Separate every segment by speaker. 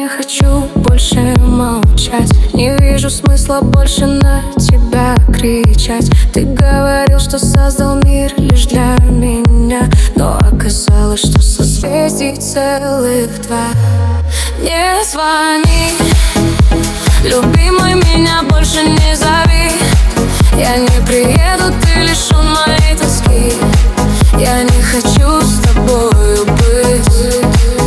Speaker 1: не хочу больше молчать. Не вижу смысла больше на тебя кричать. Ты говорил, что создал мир лишь для меня, но оказалось, что созвездий целых два. Не звони, любимый, меня больше не зови. Я не приеду, ты лишён моей тоски. Я не хочу с тобою быть.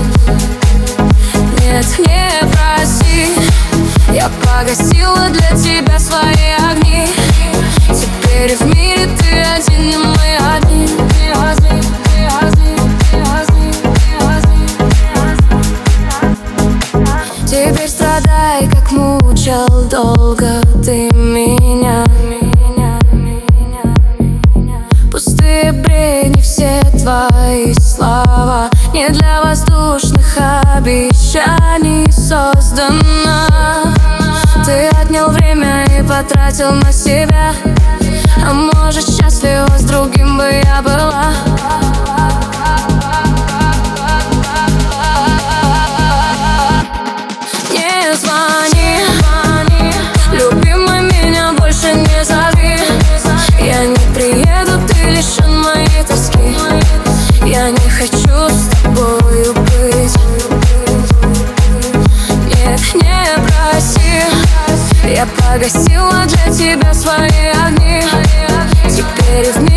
Speaker 1: Нет, не проси, я погасила для тебя свои огни. Теперь в мире ты один, и мы одни. Теперь страдай, как мучил долго ты меня. Пустые бредни, все твои слова не для воздушных обещаний создана. Ты отнял время и потратил на себя, а может, счастлива с другим бы я была. Не звони, любимый, меня больше не зови. Я не приеду, ты лишён моей тоски. Я не хочу с тобою быть. Нет, не проси, я погасила для тебя свои огни. Теперь в